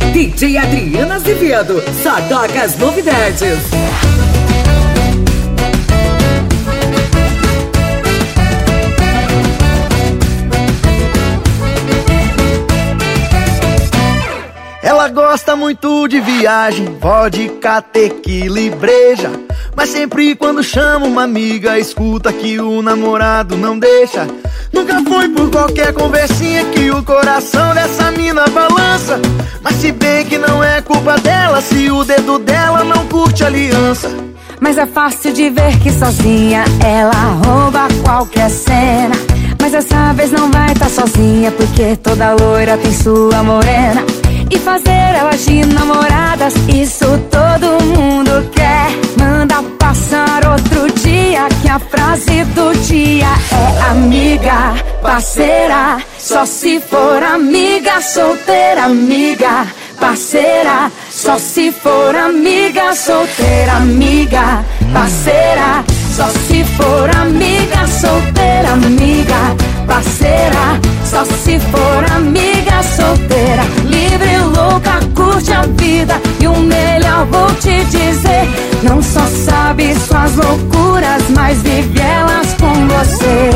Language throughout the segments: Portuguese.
DJ Adriana Azevedo, só toca as novidades. Ela gosta muito de viagem, vodka, tequila e breja. Mas sempre quando chama uma amiga, escuta que o namorado não deixa. Nunca foi por qualquer conversinha que o coração dessa mina balança. Mas se bem que não é culpa dela, se o dedo dela não curte aliança. Mas é fácil de ver que sozinha ela rouba qualquer cena. Mas dessa vez não vai tá sozinha, porque toda loira tem sua morena. E fazer elas de namoradas, isso todo mundo quer. Manda passar outro dia, que a frase do dia é amiga, parceira. Só se for amiga, solteira, amiga, parceira. Só se for amiga, solteira, amiga, parceira. Só se for amiga, solteira, amiga, parceira. Só se for amiga, solteira, livre, louca, curte a vida. E o melhor vou te dizer, não só sabe suas loucuras, mas vive elas com você.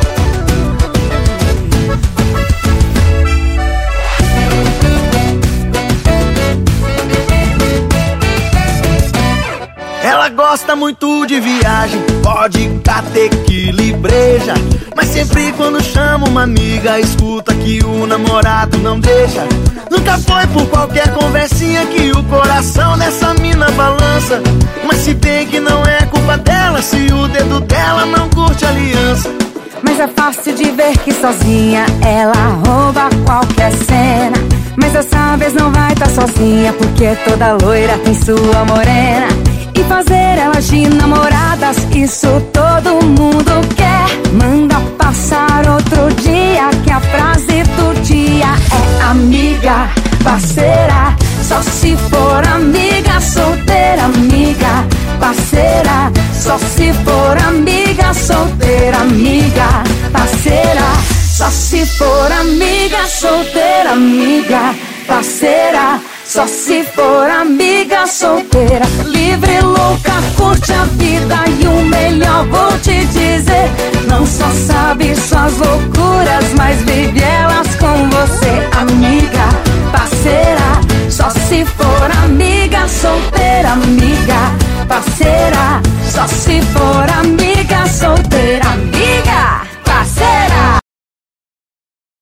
Ela gosta muito de viagem, vodka, tequila e breja. Mas sempre quando chama uma amiga, escuta que o namorado não deixa. Nunca foi por qualquer conversinha que o coração dessa mina balança. Mas se bem que não é culpa dela, se o dedo dela não curte aliança. Mas é fácil de ver que sozinha ela rouba qualquer cena. Mas dessa vez não vai tá sozinha, porque toda loira tem sua morena. E fazer elas de namoradas, isso todo mundo quer. Manda passar outro dia, que a frase do dia é amiga, parceira. Só se for amiga, solteira, amiga, parceira. Só se for amiga, solteira, amiga, parceira. Só se for amiga, solteira, amiga, parceira. Só se for amiga, solteira, livre, louca, curte a vida. E o melhor vou te dizer, não só sabe suas loucuras, mas vive elas com